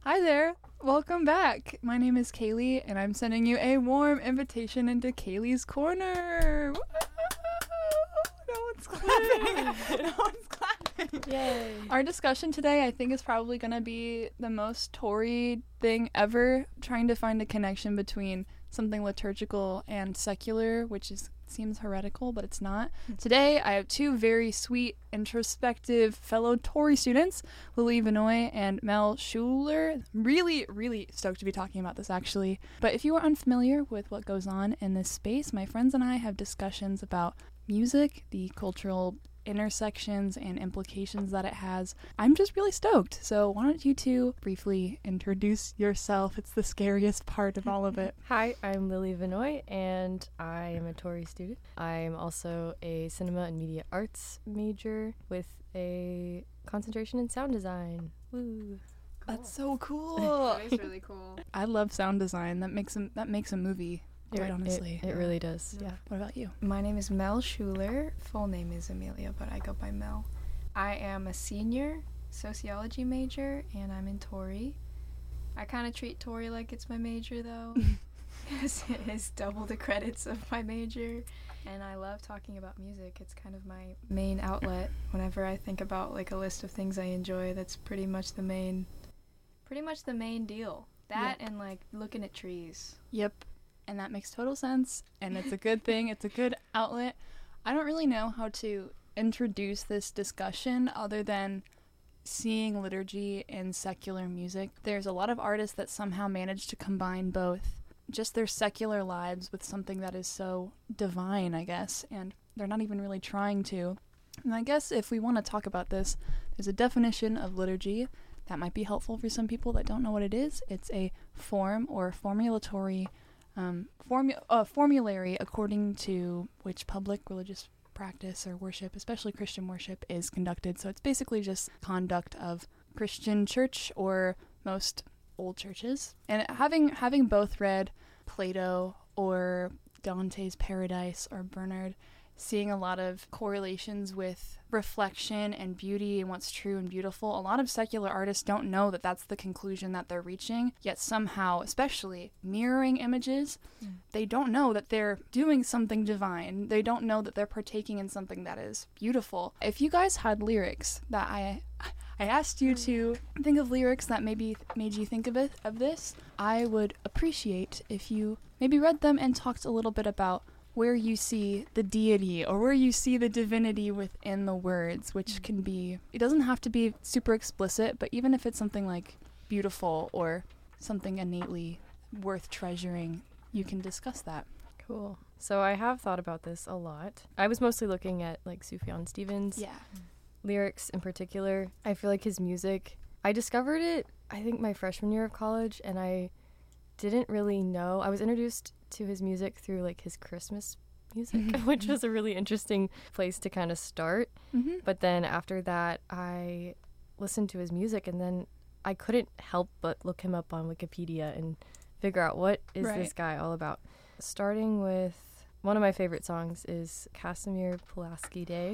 Hi there. Welcome back. My name is Kaylee, and I'm sending you a warm invitation into Kaylee's Corner. Woo! No one's clapping. No one's clapping. Yay. Our discussion today, I think, is probably going to be the most Tory thing ever, trying to find a connection between something liturgical and secular, which seems heretical, but it's not. Today, I have two very sweet, introspective fellow Tory students, Lily Vinoy and Mel Schuler. Really, really stoked to be talking about this, actually. But if you are unfamiliar with what goes on in this space, my friends and I have discussions about music, the cultural intersections and implications that it has. I'm just really stoked. So why don't you two briefly introduce yourself? It's the scariest part of all of it. Hi, I'm Lily Vinoy, and I am a Tory student. I'm also a cinema and media arts major with a concentration in sound design. Woo! That's so cool. That is really cool. I love sound design. That makes a movie. Quite honestly. It really does, yeah. What about you? My name is Mel Schuler. Full name is Amelia, but I go by Mel. I am a senior sociology major, and I'm in Tory. I kind of treat Tory like it's my major, though, because it is double the credits of my major. And I love talking about music. It's kind of my main outlet. Whenever I think about like a list of things I enjoy, that's pretty much the main deal. That and like looking at trees. Yep. And that makes total sense, and it's a good thing. It's a good outlet. I don't really know how to introduce this discussion other than seeing liturgy in secular music. There's a lot of artists that somehow manage to combine both just their secular lives with something that is so divine, I guess, and they're not even really trying to. And I guess if we want to talk about this, there's a definition of liturgy that might be helpful for some people that don't know what it is. It's a form or formulatory formulary according to which public religious practice or worship, especially Christian worship, is conducted. So it's basically just conduct of Christian church or most old churches. And having both read Plato or Dante's Paradise or Bernard, seeing a lot of correlations with reflection and beauty and what's true and beautiful. A lot of secular artists don't know that that's the conclusion that they're reaching, yet somehow, especially mirroring images, they don't know that they're doing something divine. They don't know that they're partaking in something that is beautiful. If you guys had lyrics that I asked you to think of lyrics that maybe made you think of this, I would appreciate if you maybe read them and talked a little bit about where you see the deity or where you see the divinity within the words, which can be, it doesn't have to be super explicit, but even if it's something like beautiful or something innately worth treasuring, you can discuss that. Cool. So I have thought about this a lot. I was mostly looking at like Sufjan Stevens' lyrics in particular. I feel like his music, I discovered it, I think my freshman year of college, and I didn't really know. I was introduced to his music through like his Christmas music, which was a really interesting place to kind of start. But then after that, I listened to his music, and then I couldn't help but look him up on Wikipedia and figure out what is this guy all about. Starting with one of my favorite songs is Casimir Pulaski Day.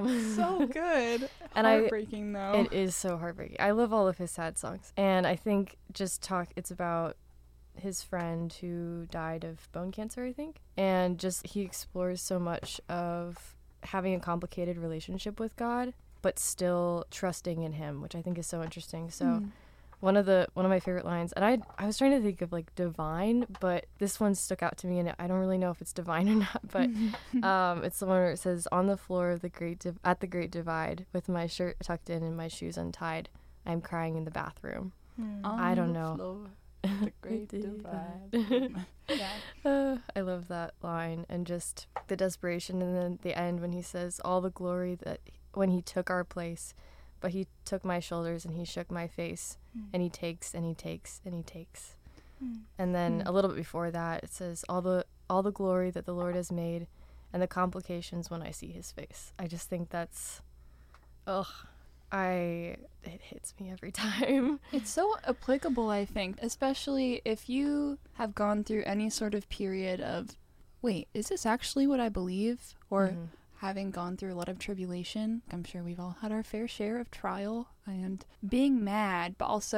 So good. And heartbreaking though. It is so heartbreaking. I love all of his sad songs. And I think it's about his friend who died of bone cancer, I think. And just he explores so much of having a complicated relationship with God, but still trusting in him, which I think is so interesting. So one of my favorite lines, and I was trying to think of like divine, but this one stuck out to me, and I don't really know if it's divine or not, but it's the one where it says, "On the floor of at the great divide, with my shirt tucked in and my shoes untied, I'm crying in the bathroom." I don't know. The great divide. I love that line, and just the desperation, and then the end when he says, "All the glory that when he took our place, but he took my shoulders and he shook my face, and he takes and he takes and he takes." And then a little bit before that it says, all the glory that the Lord has made, and the complications when I see his face." I just think that's it hits me every time. It's so applicable, I think, especially if you have gone through any sort of period of, wait, is this actually what I believe? Or having gone through a lot of tribulation. I'm sure we've all had our fair share of trial and being mad, but also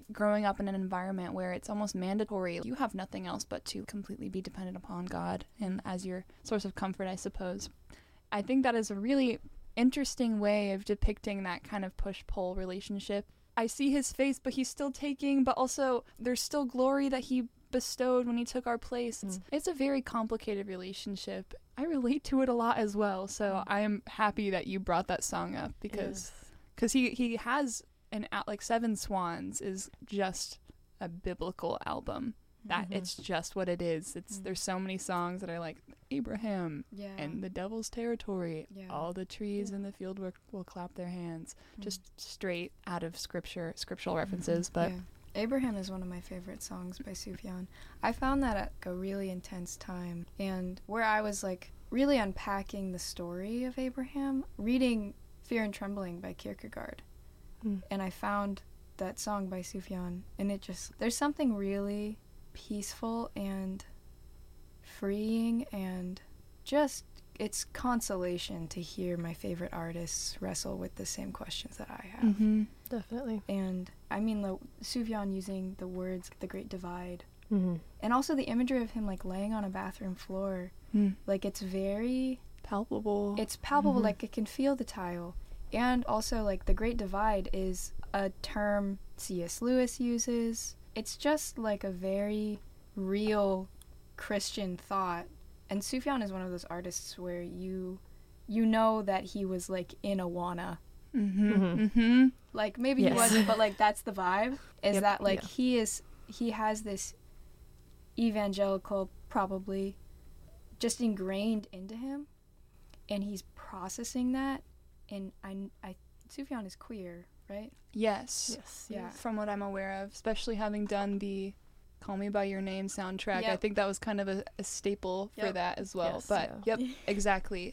growing up in an environment where it's almost mandatory. You have nothing else but to completely be dependent upon God and as your source of comfort, I suppose. I think that is a really interesting way of depicting that kind of push-pull relationship. I see his face, but he's still taking, but also there's still glory that he bestowed when he took our place. It's a very complicated relationship. I relate to it a lot as well, so I am happy that you brought that song up because he has like Seven Swans is just a biblical album. That it's just what it is. There's so many songs that are like Abraham and the devil's territory. All the trees in the field will clap their hands. Just straight out of scriptural references. But Abraham is one of my favorite songs by Sufjan. I found that at a really intense time, and where I was like really unpacking the story of Abraham, reading Fear and Trembling by Kierkegaard. And I found that song by Sufjan, and there's something really peaceful and freeing, and just it's consolation to hear my favorite artists wrestle with the same questions that I have. Definitely. And I mean, Sufjan using the words "the Great Divide," and also the imagery of him like laying on a bathroom floor, like it's very palpable. It's palpable, like it can feel the tile. And also, like, the Great Divide is a term C.S. Lewis uses. It's just like a very real Christian thought. And Sufjan is one of those artists where you know that he was like in Awana. Like maybe he wasn't, but like that's the vibe. Is that like he has this evangelical probably just ingrained into him, and he's processing that. And Sufjan is queer, right? Yes. Yeah. From what I'm aware of, especially having done the Call Me By Your Name soundtrack, I think that was kind of a staple for that as well. Exactly.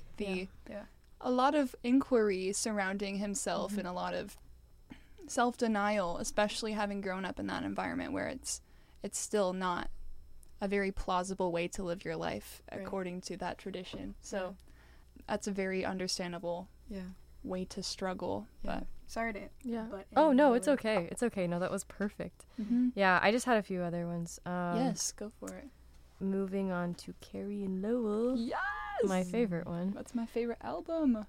A lot of inquiry surrounding himself and a lot of self-denial, especially having grown up in that environment where it's still not a very plausible way to live your life according to that tradition. So that's a very understandable way to struggle. But sorry to no, it's okay. No, that was perfect. I just had a few other ones. Yes, go for it. Moving on to Carrie and Lowell. Yes, my favorite one. That's my favorite album.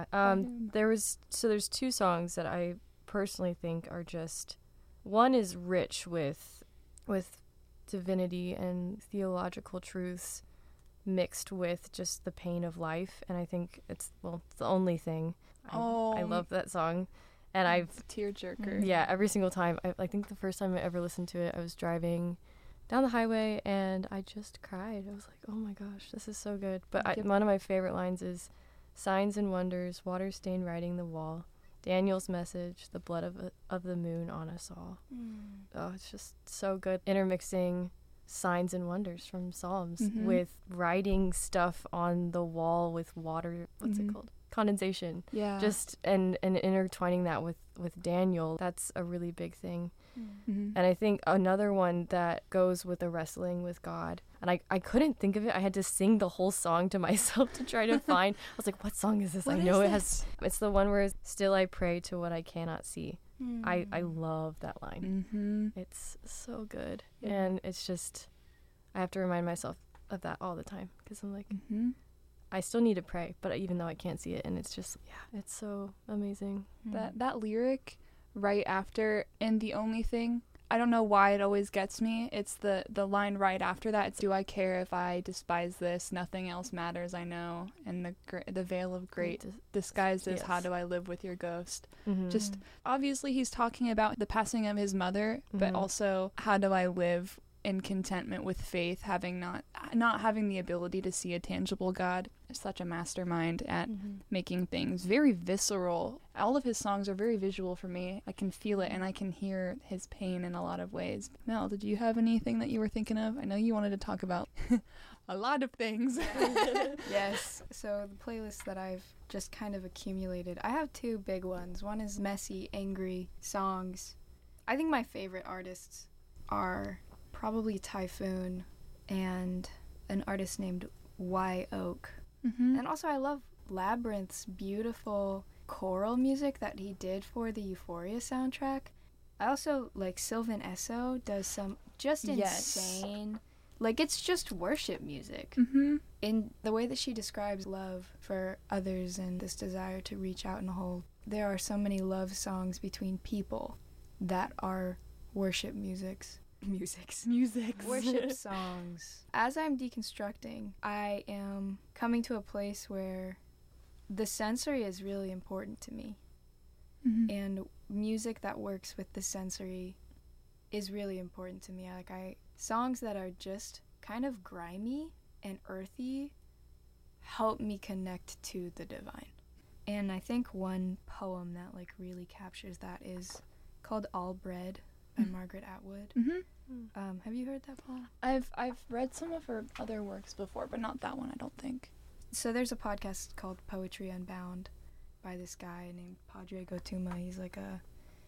There's two songs that I personally think are just, one is rich with divinity and theological truths mixed with just the pain of life, and I think it's the only thing. I love that song, and it's a tearjerker. Every single time. I think the first time I ever listened to it, I was driving down the highway and I just cried. I was like, oh my gosh, this is so good. But one of my favorite lines is signs and wonders, water stain writing the wall, Daniel's message, the blood of the moon on us all. Oh, it's just so good. Intermixing signs and wonders from Psalms with writing stuff on the wall with water. What's it called? Condensation. Just and intertwining that with Daniel. That's a really big thing. And I think another one that goes with the wrestling with God, and I couldn't think of it. I had to sing the whole song to myself to try to find. I was like, what song is this? I know it has. It's the one where still I pray to what I cannot see. I love that line. It's so good. And it's just, I have to remind myself of that all the time, because I'm like, I still need to pray, but even though I can't see it, and it's just, it's so amazing. That lyric right after, and the only thing, I don't know why it always gets me, it's the line right after that. It's, do I care if I despise this? Nothing else matters, I know. And the veil of great disguises, how do I live with your ghost? Just, obviously he's talking about the passing of his mother, but also, how do I live in contentment with faith, having not having the ability to see a tangible God. Such a mastermind at making things very visceral. All of his songs are very visual for me. I can feel it and I can hear his pain in a lot of ways. Mel, did you have anything that you were thinking of? I know you wanted to talk about a lot of things. Yes. So the playlist that I've just kind of accumulated, I have two big ones. One is messy, angry songs. I think my favorite artists are probably Typhoon and an artist named Y Oak. And also I love Labyrinth's beautiful choral music that he did for the Euphoria soundtrack. I also like Sylvan Esso does some just insane, like it's just worship music. In the way that she describes love for others and this desire to reach out and hold, there are so many love songs between people that are worship musics. Worship songs. As I'm deconstructing, I am coming to a place where the sensory is really important to me. And music that works with the sensory is really important to me. Songs that are just kind of grimy and earthy help me connect to the divine. And I think one poem that like really captures that is called All Bread by Margaret Atwood. Have you heard that poem? I've read some of her other works before, but not that one, I don't think. So there's a podcast called Poetry Unbound by this guy named Padre Gotuma. He's like a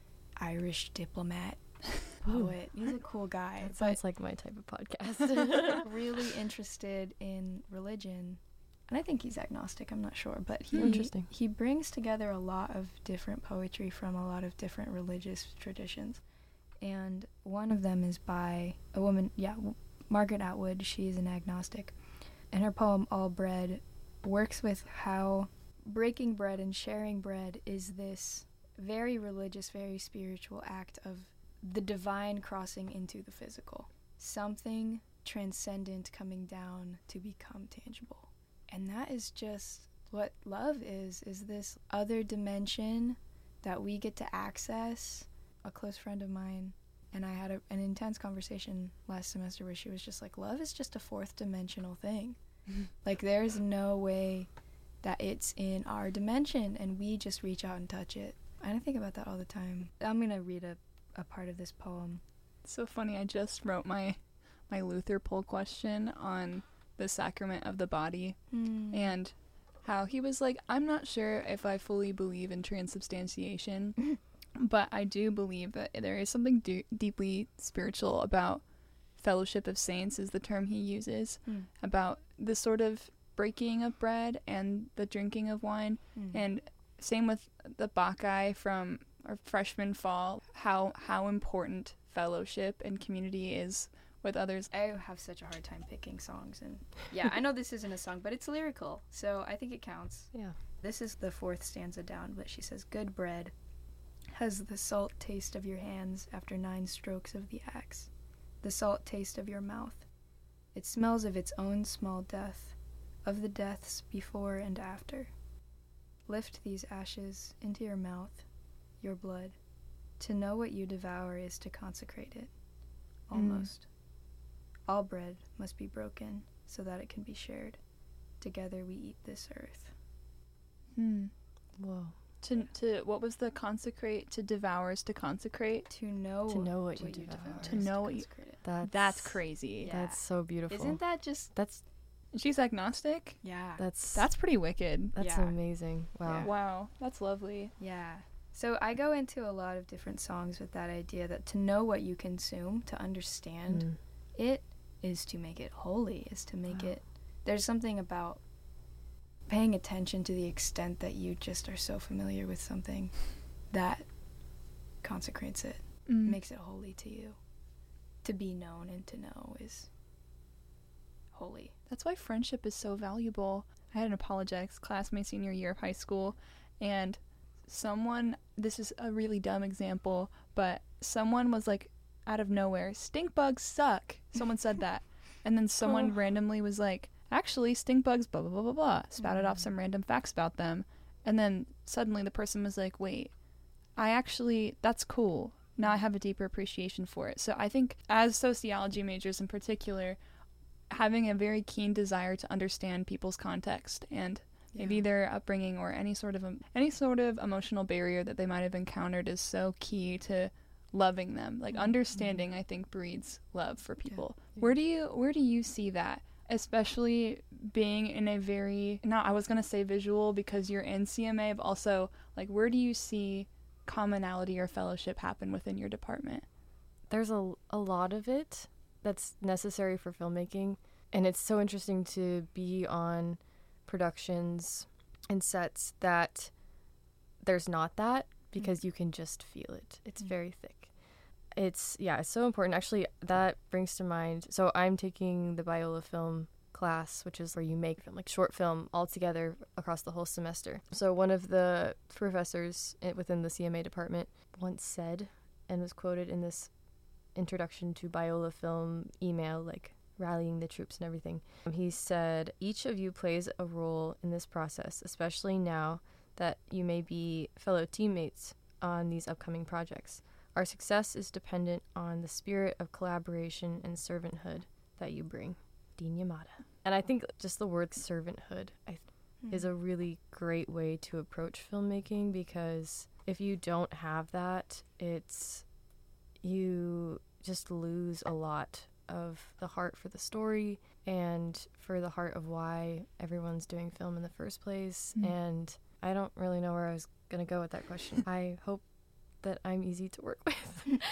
Irish diplomat poet. He's a cool guy. That sounds like my type of podcast. Really interested in religion. And I think he's agnostic, I'm not sure. But he brings together a lot of different poetry from a lot of different religious traditions. And one of them is by a woman, Margaret Atwood. She's an agnostic. And her poem, All Bread, works with how breaking bread and sharing bread is this very religious, very spiritual act of the divine crossing into the physical. Something transcendent coming down to become tangible. And that is just what love is this other dimension that we get to access. A close friend of mine and I had an intense conversation last semester where she was just like, love is just a fourth dimensional thing. Like, there's no way that it's in our dimension and we just reach out and touch it. And I think about that all the time. I'm going to read a part of this poem. It's so funny. I just wrote my Luther poll question on the sacrament of the body and how he was like, I'm not sure if I fully believe in transubstantiation, but I do believe that there is something deeply spiritual about fellowship of saints is the term he uses, about the sort of breaking of bread and the drinking of wine. And same with the Bacchae from our freshman fall, how important fellowship and community is with others. I have such a hard time picking songs, and I know this isn't a song, but it's lyrical, so I think it counts. Yeah. This is the fourth stanza down, but she says, good bread has the salt taste of your hands after 9 strokes of the axe, the salt taste of your mouth. It smells of its own small death, of the deaths before and after. Lift these ashes into your mouth, your blood. To know what you devour is to consecrate it. Almost. All bread must be broken so that it can be shared. Together we eat this earth. Whoa. To what was the consecrate? To devour is to consecrate. To know what you devour. To know what you. That's crazy. Yeah. That's so beautiful. Isn't that just? She's agnostic. Yeah. That's pretty wicked. That's amazing. Wow. Yeah. Wow. That's lovely. Yeah. So I go into a lot of different songs with that idea that to know what you consume, to understand it, is to make it holy, is to make it. There's something about paying attention to the extent that you just are so familiar with something that consecrates it, makes it holy to you. To be known and to know is holy. That's why friendship is so valuable. I had an apologetics class my senior year of high school, and this is a really dumb example, but someone was like, out of nowhere, stink bugs suck. Someone said that. And then someone randomly was like, actually, stink bugs, blah, blah, blah, blah, blah. Spouted off some random facts about them. And then suddenly the person was like, wait, that's cool. Now I have a deeper appreciation for it. So I think as sociology majors in particular, having a very keen desire to understand people's context and maybe their upbringing or any sort of emotional barrier that they might have encountered is so key to loving them. Like understanding, I think, breeds love for people. Where do you see that? Especially being in a very, I was going to say visual because you're in CMA, but also like where do you see commonality or fellowship happen within your department? There's a lot of it that's necessary for filmmaking, and it's so interesting to be on productions and sets that there's not that, because you can just feel it. It's very thick. It's so important. Actually, that brings to mind, so I'm taking the Biola film class, which is where you make film, like short film all together across the whole semester. So one of the professors within the CMA department once said, and was quoted in this introduction to Biola film email, like rallying the troops and everything. He said, "Each of you plays a role in this process, especially now that you may be fellow teammates on these upcoming projects. Our success is dependent on the spirit of collaboration and servanthood that you bring." Dean Yamada. And I think just the word servanthood is a really great way to approach filmmaking, because if you don't have that, you just lose a lot of the heart for the story and for the heart of why everyone's doing film in the first place. And I don't really know where I was going to go with that question. I hope that I'm easy to work with.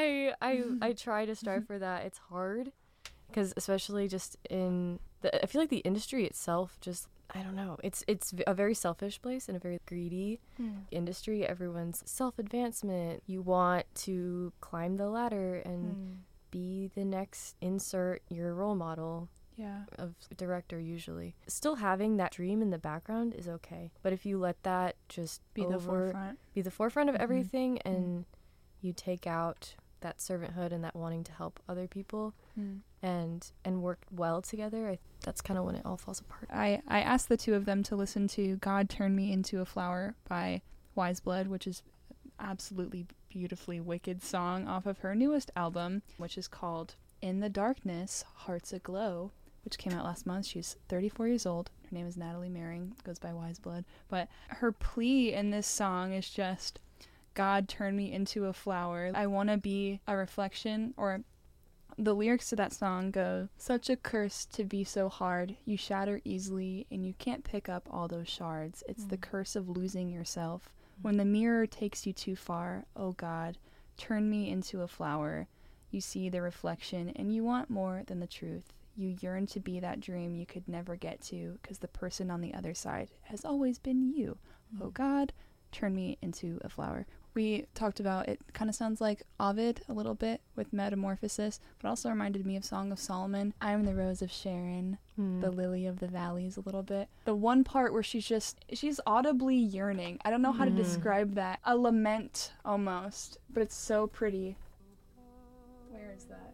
I try to strive for that. It's hard, because especially just I feel like the industry itself just, I don't know, it's a very selfish place and a very greedy industry. Everyone's self-advancement. You want to climb the ladder and be the next, insert your role model of director usually. Still having that dream in the background is okay, but if you let that just be the forefront of everything, and you take out that servanthood and that wanting to help other people and work well together, that's kind of when it all falls apart. I asked the two of them to listen to God Turn Me Into a Flower by Wise Blood, which is absolutely beautifully wicked song off of her newest album, which is called In the Darkness, Hearts Aglow, which came out last month. She's 34 years old. Her name is Natalie Mering, goes by Wise Blood. But her plea in this song is just, God turn me into a flower. I want to be a reflection, or the lyrics to that song go, "Such a curse to be so hard. You shatter easily and you can't pick up all those shards. It's the curse of losing yourself. When the mirror takes you too far, oh God, turn me into a flower. You see the reflection and you want more than the truth. You yearn to be that dream you could never get to, because the person on the other side has always been you. Oh God, turn me into a flower." We talked about, it kind of sounds like Ovid a little bit with Metamorphosis, but also reminded me of Song of Solomon. I am the rose of Sharon, the lily of the valleys a little bit. The one part where she's audibly yearning. I don't know how to describe that. A lament almost, but it's so pretty. Where is that?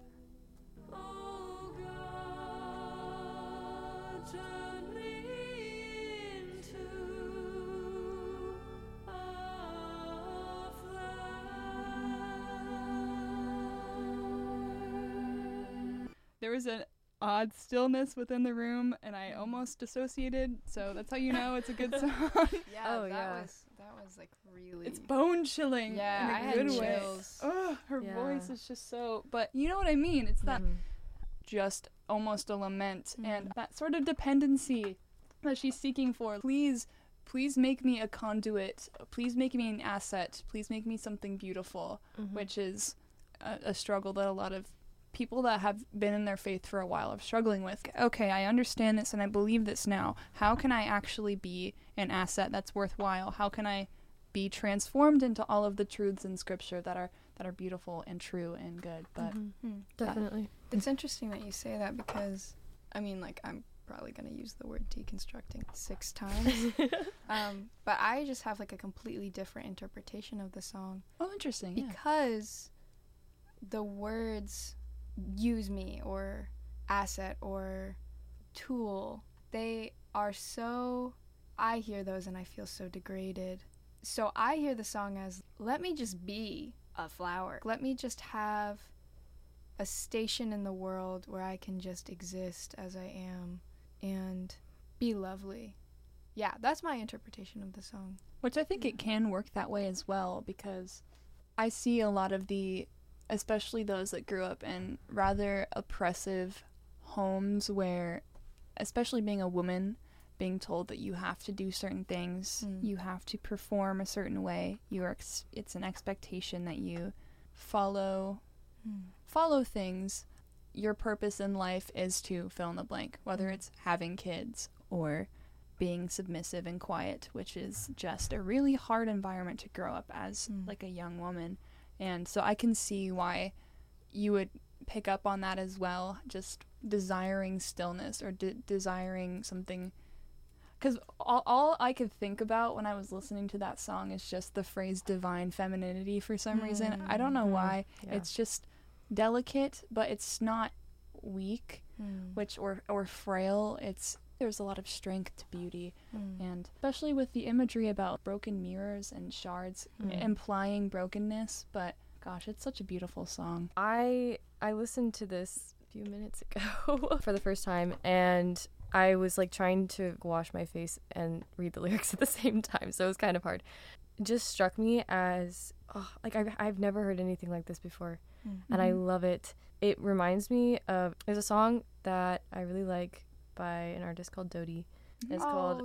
There was an odd stillness within the room, and I almost dissociated, so that's how you know it's a good song. That was like really... It's bone-chilling in a good way. Oh, her voice is just so... But you know what I mean? It's that just almost a lament, and that sort of dependency that she's seeking for. Please make me a conduit. Please make me an asset. Please make me something beautiful, which is a struggle that a lot of people that have been in their faith for a while are struggling with. Okay, I understand this and I believe this now. How can I actually be an asset that's worthwhile? How can I be transformed into all of the truths in Scripture that are beautiful and true and good? But definitely, it's interesting that you say that, because I mean, like, I'm probably going to use the word deconstructing 6 times. But I just have like a completely different interpretation of the song. Oh, interesting. Because the words use me or asset or tool, they are so, I hear those and I feel so degraded. So I hear the song as, let me just be a flower. Let me just have a station in the world where I can just exist as I am and be lovely. Yeah, that's my interpretation of the song. Which I think it can work that way as well, because I see a lot of especially those that grew up in rather oppressive homes where, especially being a woman, being told that you have to do certain things, you have to perform a certain way, it's an expectation that you follow things. Your purpose in life is to fill in the blank, whether it's having kids or being submissive and quiet, which is just a really hard environment to grow up as like a young woman. And so I can see why you would pick up on that as well, just desiring stillness or desiring something. Because all I could think about when I was listening to that song is just the phrase divine femininity for some reason. I don't know why. Yeah. It's just delicate, but it's not weak, which or frail. There's a lot of strength to beauty, and especially with the imagery about broken mirrors and shards implying brokenness. But gosh, it's such a beautiful song. I listened to this a few minutes ago for the first time, and I was like trying to wash my face and read the lyrics at the same time, so it was kind of hard. It just struck me as like I've never heard anything like this before, and I love it. It reminds me of, there's a song that I really like by an artist called Dodie. It's called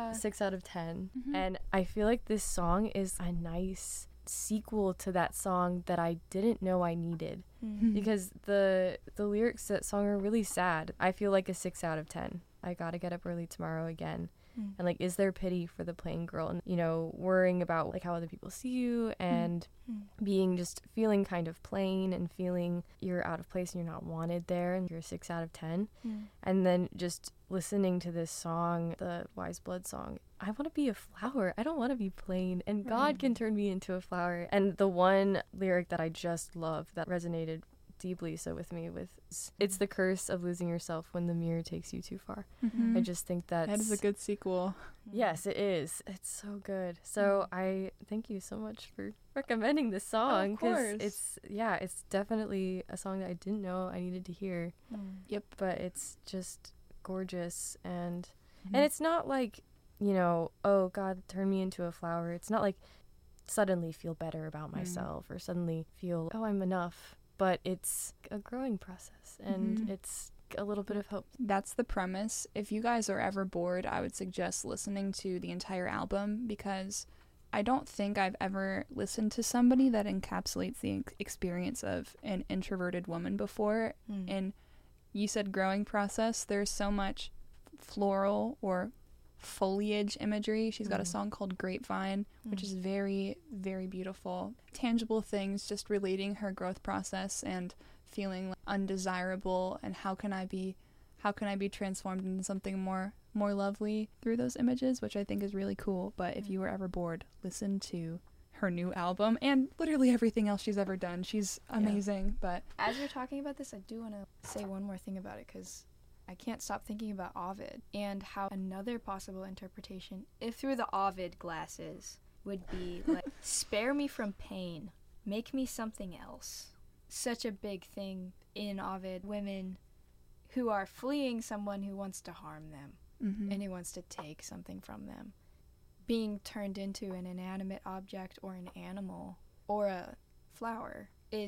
6 out of 10, and I feel like this song is a nice sequel to that song that I didn't know I needed, because the lyrics to that song are really sad. I feel like a 6 out of 10. I gotta get up early tomorrow again. And like, is there pity for the plain girl? And, you know, worrying about like how other people see you, and being just feeling kind of plain, and feeling you're out of place and you're not wanted there, and you're a 6 out of 10. And then just listening to this song, the Wise Blood song, I want to be a flower. I don't want to be plain, and God can turn me into a flower. And the one lyric that I just love that resonated deeply so with me it's the curse of losing yourself when the mirror takes you too far. I just think that is a good sequel. Yes, it is. It's so good. So I thank you so much for recommending this song, because it's definitely a song that I didn't know I needed to hear. Yep. But it's just gorgeous, and it's not like, you know, oh God, turn me into a flower. It's not like suddenly feel better about myself or suddenly feel, oh, I'm enough. But it's a growing process, and it's a little bit of hope. That's the premise. If you guys are ever bored, I would suggest listening to the entire album, because I don't think I've ever listened to somebody that encapsulates the experience of an introverted woman before. And you said growing process. There's so much floral or foliage imagery. She's got a song called Grapevine, which is very, very beautiful. Tangible things, just relating her growth process and feeling undesirable, and how can I be transformed into something more lovely through those images, which I think is really cool. But if you were ever bored, listen to her new album and literally everything else she's ever done. She's amazing. But as you're talking about this, I do want to say one more thing about it, because I can't stop thinking about Ovid, and how another possible interpretation, if through the Ovid glasses, would be like, spare me from pain, make me something else. Such a big thing in Ovid, women who are fleeing someone who wants to harm them and who wants to take something from them, being turned into an inanimate object or an animal or a flower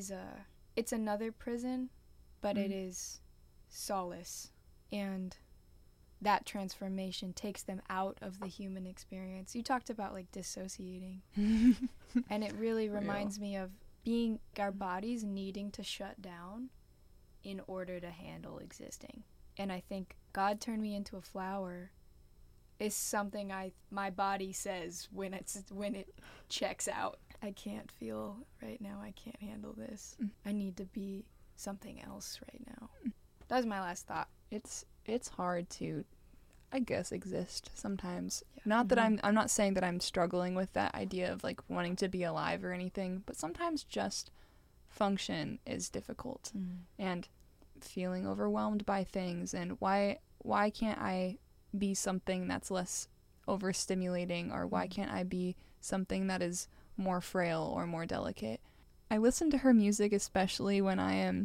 it's another prison, but it is solace. And that transformation takes them out of the human experience. You talked about like dissociating. And it really reminds me of being our bodies needing to shut down in order to handle existing. And I think God turned me into a flower is something my body says when it checks out. I can't feel right now. I can't handle this. I need to be something else right now. That was my last thought. It's hard to, I guess, exist sometimes. Not that I'm not saying that I'm struggling with that idea of like wanting to be alive or anything, but sometimes just function is difficult, and feeling overwhelmed by things, and why can't I be something that's less overstimulating, or why can't I be something that is more frail or more delicate? I listen to her music especially when I am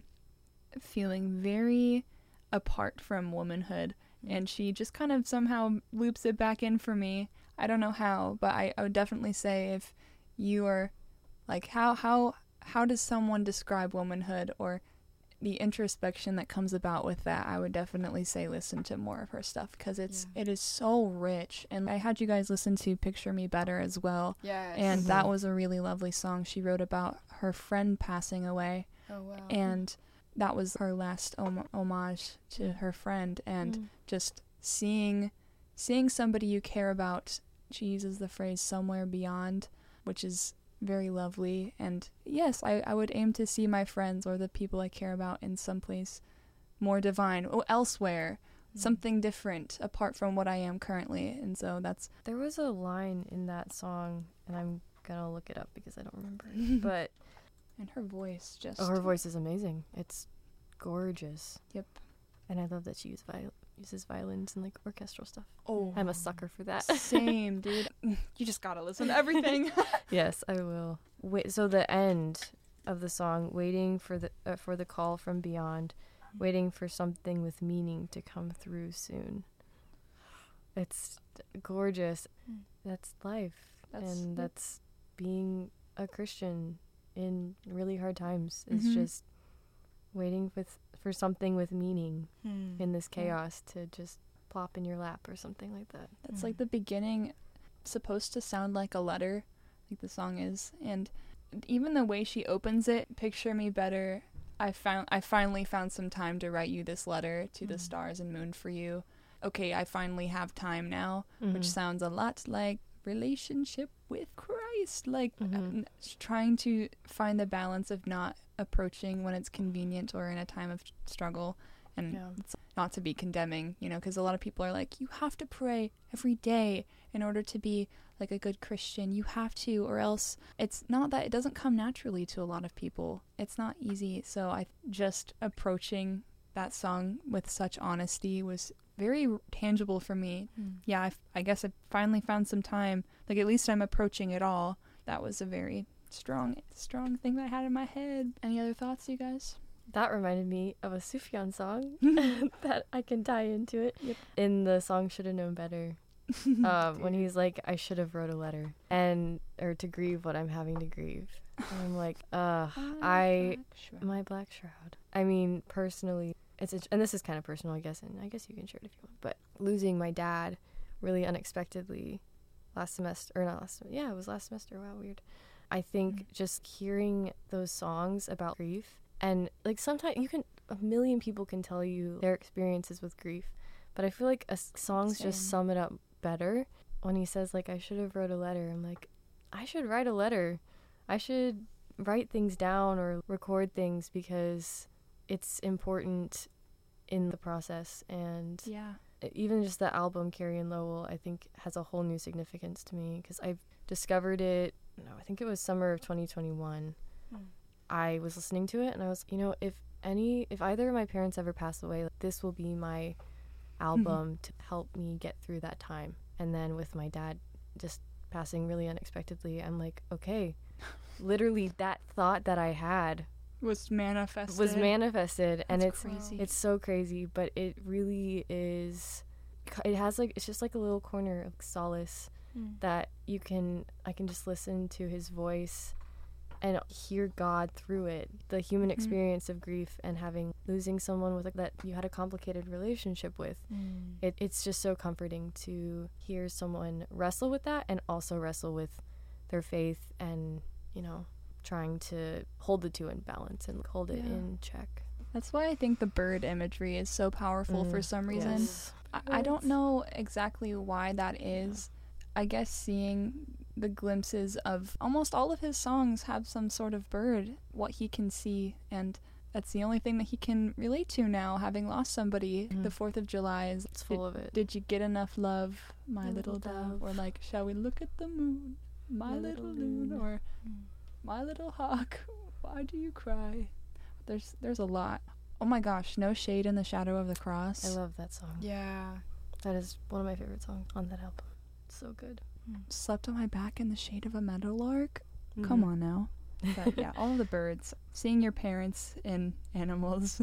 feeling very apart from womanhood, and she just kind of somehow loops it back in for me. I don't know how, but I would definitely say, if you are like, how does someone describe womanhood or the introspection that comes about with that, I would definitely say listen to more of her stuff, because it is so rich. And I had you guys listen to Picture Me Better as well. Yes. And that was a really lovely song. She wrote about her friend passing away. Oh, wow. And that was her last homage to her friend, and just seeing somebody you care about. She uses the phrase "somewhere beyond," which is very lovely. And yes, I would aim to see my friends or the people I care about in some place more divine or elsewhere, something different apart from what I am currently. And so there was a line in that song, and I'm gonna look it up because I don't remember but and her voice her voice is amazing. It's gorgeous. Yep. And I love that she uses violins and like orchestral stuff. Oh, I'm a sucker for that. Same, dude. You just gotta listen to everything. Yes, I will. Wait, so the end of the song, waiting for the call from beyond, waiting for something with meaning to come through soon. It's gorgeous. That's life. That's being a Christian in really hard times. It's just waiting for something with meaning in this chaos to just plop in your lap or something like that. That's like the beginning, supposed to sound like a letter, like the song is. And even the way she opens it, picture me better. I finally found some time to write you this letter to the stars and moon for you. Okay, I finally have time now, which sounds a lot like relationship with Christ, like trying to find the balance of not approaching when it's convenient or in a time of struggle, and it's not to be condemning, because a lot of people are like, you have to pray every day in order to be like a good Christian. You have to, or else it's not that. It doesn't come naturally to a lot of people. It's not easy. So I just approaching that song with such honesty was very tangible for me. Yeah, I guess I finally found some time. Like, at least I'm approaching it all. That was a very strong thing that I had in my head. Any other thoughts, you guys? That reminded me of a Sufjan song that I can tie into it. Yep. In the song Should Have Known Better, when he's like, I should have wrote a letter, or to grieve what I'm having to grieve. And I'm like, my black shroud. I mean, personally, and this is kind of personal, I guess, and I guess you can share it if you want, but losing my dad really unexpectedly last semester. Wow, weird. I think just hearing those songs about grief, and like sometimes a million people can tell you their experiences with grief, but I feel like songs just sum it up better. When he says like, I should have wrote a letter, I'm like, I should write a letter. I should write things down or record things because it's important in the process. And even just the album Carrie and Lowell, I think has a whole new significance to me because I've discovered it. I think it was summer of 2021. I was listening to it and I was, if either of my parents ever pass away, like, this will be my album to help me get through that time. And then with my dad just passing really unexpectedly, I'm like, okay, literally that thought that I had was manifested. And it's crazy. It's so crazy, but it really is. It's just like a little corner of solace that I can just listen to his voice and hear God through it. The human experience of grief and losing someone that you had a complicated relationship with. It's just so comforting to hear someone wrestle with that and also wrestle with their faith and, trying to hold the two in balance and hold it in check. That's why I think the bird imagery is so powerful for some reason. Yes. I don't know exactly why that is. I guess seeing the glimpses of almost all of his songs have some sort of bird, what he can see, and that's the only thing that he can relate to now, having lost somebody. The 4th of July it's full of it. Did you get enough love, my little dove? Or like, shall we look at the moon, my little loon? Or my little hawk, why do you cry? There's a lot. Oh my gosh, No Shade in the Shadow of the Cross. I love that song. Yeah. That is one of my favorite songs on that album. It's so good. Slept on my back in the shade of a meadowlark. Come on now. But yeah, all of the birds. Seeing your parents in animals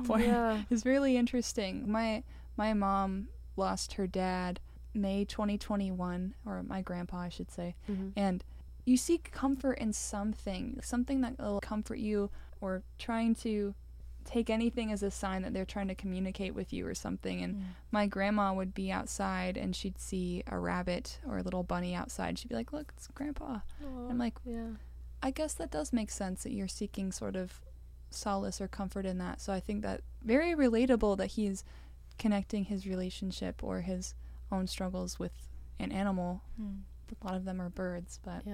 is really interesting. My mom lost her dad May 2021, or my grandpa, I should say. And you seek comfort in something that will comfort you, or trying to take anything as a sign that they're trying to communicate with you or something. And my grandma would be outside and she'd see a rabbit or a little bunny outside. She'd be like, look, it's Grandpa. Aww, I'm like, I guess that does make sense that you're seeking sort of solace or comfort in that. So I think that very relatable that he's connecting his relationship or his own struggles with an animal. A lot of them are birds, but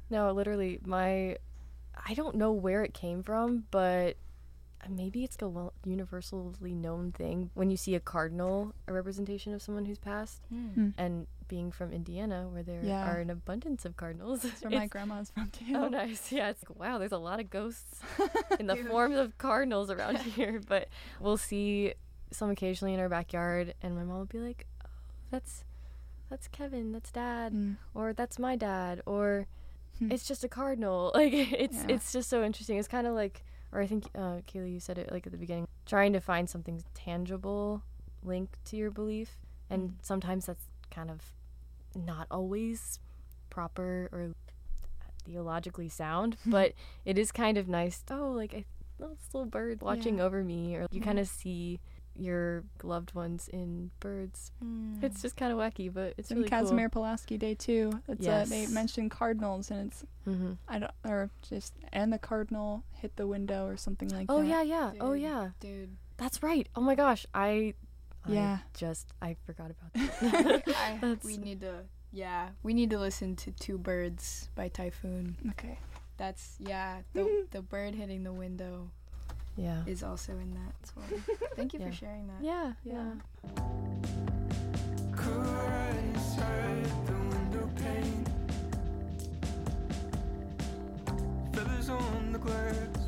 No, literally, I don't know where it came from, but maybe it's a universally known thing. When you see a cardinal, a representation of someone who's passed, and being from Indiana, where there are an abundance of cardinals. That's where my grandma's from, too. Oh, nice. Yeah, it's like, wow, there's a lot of ghosts in the forms of cardinals around here. But we'll see some occasionally in our backyard, and my mom will be like, oh, that's Kevin, that's Dad, or that's my dad, or it's just a cardinal. Like, it's just so interesting. It's kind of like, or I think, Kaylee, you said it like at the beginning, trying to find something tangible linked to your belief. And sometimes that's kind of not always proper or theologically sound, but it is kind of nice. Oh, like, this little bird watching over me, or you kind of see your loved ones in birds. It's just kind of wacky, but it's really cool. Casimir Pulaski Day too. It's they mentioned cardinals, and it's and the cardinal hit the window or something like that. Oh yeah. Dude, that's right. Oh my gosh, I forgot about that. we need to listen to Two Birds by Typhoon. Okay. That's the bird hitting the window. Yeah, is also in that. So thank you for sharing that. Yeah. The window pane, feathers on the glass,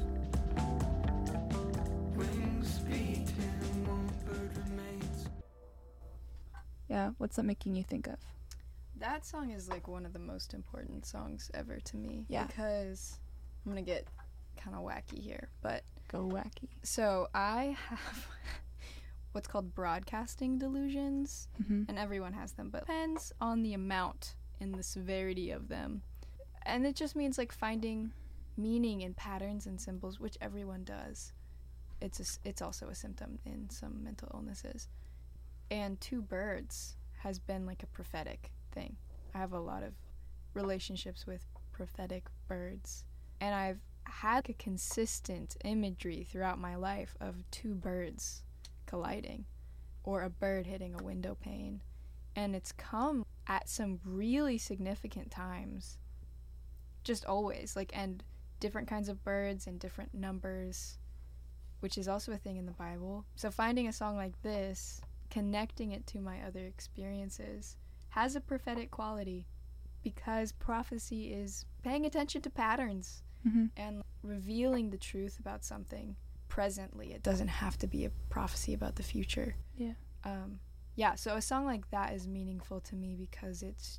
wings beating, one bird remains. Yeah, what's that making you think of? That song is like one of the most important songs ever to me. Yeah. Because I'm gonna get kind of wacky here, but go wacky. So I have what's called broadcasting delusions, and everyone has them, but it depends on the amount and the severity of them. And it just means like finding meaning in patterns and symbols, which everyone does. It's also a symptom in some mental illnesses. And Two Birds has been like a prophetic thing. I have a lot of relationships with prophetic birds, and I've had a consistent imagery throughout my life of two birds colliding or a bird hitting a window pane, and it's come at some really significant times, just always, like, and different kinds of birds and different numbers, which is also a thing in the Bible. So finding a song like this, connecting it to my other experiences, has a prophetic quality, because prophecy is paying attention to patterns and revealing the truth about something presently. It doesn't have to be a prophecy about the future. So a song like that is meaningful to me because it's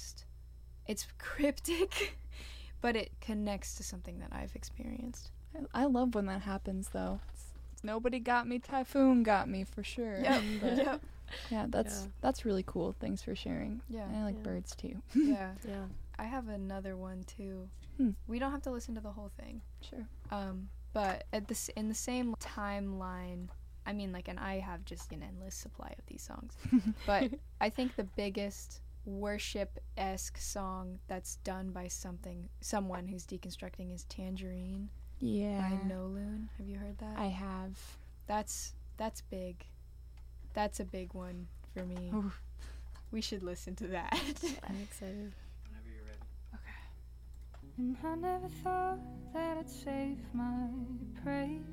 cryptic, but it connects to something that I've experienced. I love when that happens, though. It's Nobody Got Me, Typhoon got me, for sure. Yep. Yeah, that's really cool. Thanks for sharing. Yeah. And I like birds, too. Yeah. I have another one, too. We don't have to listen to the whole thing. Sure. But in the same timeline, I mean, like, and I have just an endless supply of these songs. But I think the biggest worship-esque song that's done by someone who's deconstructing is Tangerine by Nolune. Have you heard that? I have. That's big. That's a big one for me. Ooh. We should listen to that. I'm excited. Whenever you're ready. Okay. And I never thought that I'd save my praise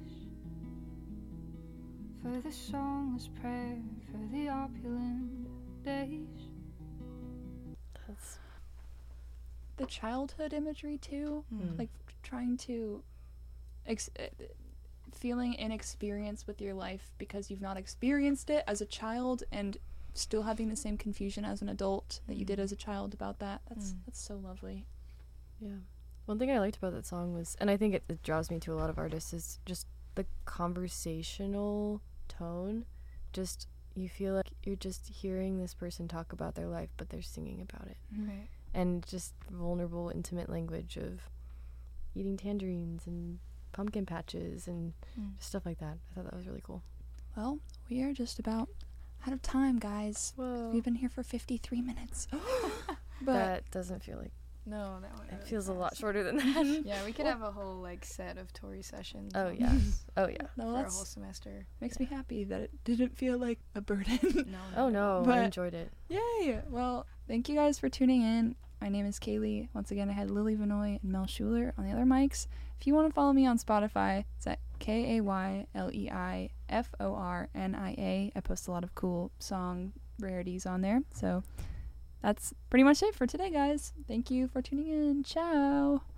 for the songless prayer, for the opulent days. That's the childhood imagery, too. Like, trying to feeling inexperience with your life because you've not experienced it as a child, and still having the same confusion as an adult that you did as a child about that. That's so lovely. Yeah. One thing I liked about that song was, and I think it draws me to a lot of artists, is just the conversational tone. Just, you feel like you're just hearing this person talk about their life, but they're singing about it. Right. And just vulnerable, intimate language of eating tangerines and pumpkin patches and just stuff like that. I thought that was really cool. Well, we are just about out of time, guys. Whoa. We've been here for 53 minutes. But that doesn't feel like... No, that one. It feels a lot shorter than that. Yeah, we could have a whole set of Tori sessions. Oh yeah. Oh yeah. No, for a whole semester. Makes me happy that it didn't feel like a burden. No. Oh no, But I enjoyed it. Yay! Well, thank you guys for tuning in. My name is Kaylee. Once again, I had Lily Vanoy and Mel Schuler on the other mics. If you want to follow me on Spotify, it's at KAYLEIFORNIA. I post a lot of cool song rarities on there. So that's pretty much it for today, guys. Thank you for tuning in. Ciao.